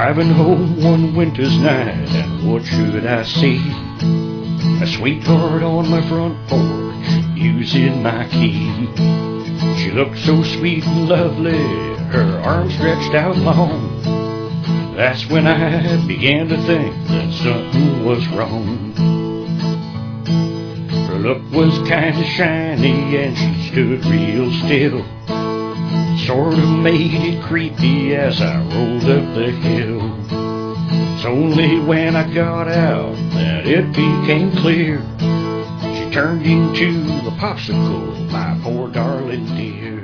Driving home one winter's night, and what should I see? A sweetheart on my front porch, using my key. She looked so sweet and lovely, her arms stretched out long. That's when I began to think that something was wrong. Her look was kinda shiny and she stood real still. Sort of made it creepy as I rolled up the hill. It's only when I got out that it became clear. She turned into a popsicle, my poor darling dear.